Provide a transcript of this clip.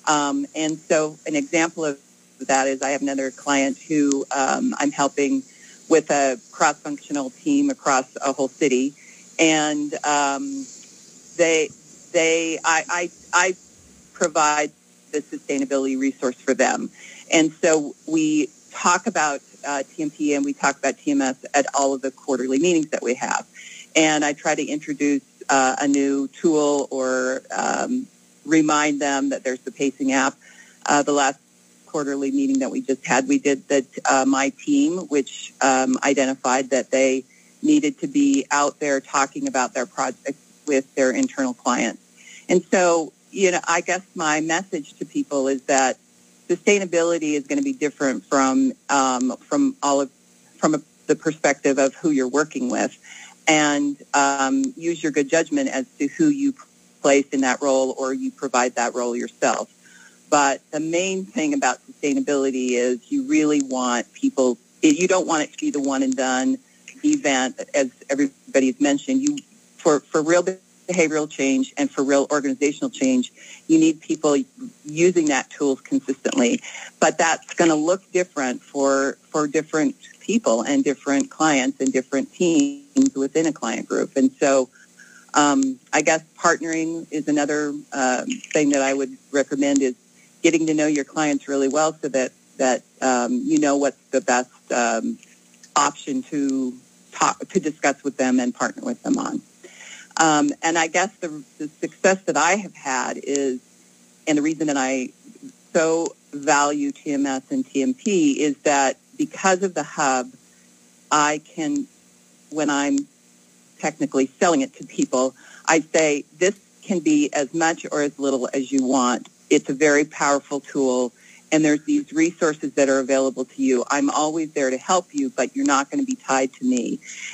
And so an example of that is I have another client who I'm helping with a cross-functional team across a whole city, and I provide the sustainability resource for them. And so we talk about TMP and we talk about TMS at all of the quarterly meetings that we have. And I try to introduce a new tool or remind them that there's the pacing app. The last quarterly meeting that we just had, we did that my team, which identified that they needed to be out there talking about their projects with their internal clients. And so, I guess my message to people is that sustainability is going to be different from the perspective of who you're working with, and use your good judgment as to who you place in that role or you provide that role yourself. But the main thing about sustainability is you really want people. You don't want it to be the one and done event, as everybody's mentioned. For real behavioral change and for real organizational change, you need people using that tool consistently. But that's going to look different for different people and different clients and different teams within a client group. And so I guess partnering is another thing that I would recommend, is getting to know your clients really well so that you know what's the best option to discuss with them and partner with them on. And I guess the success that I have had is, and the reason that I so value TMS and TMP is that because of the hub, I can, when I'm technically selling it to people, I say this can be as much or as little as you want. It's a very powerful tool, and there's these resources that are available to you. I'm always there to help you, but you're not going to be tied to me.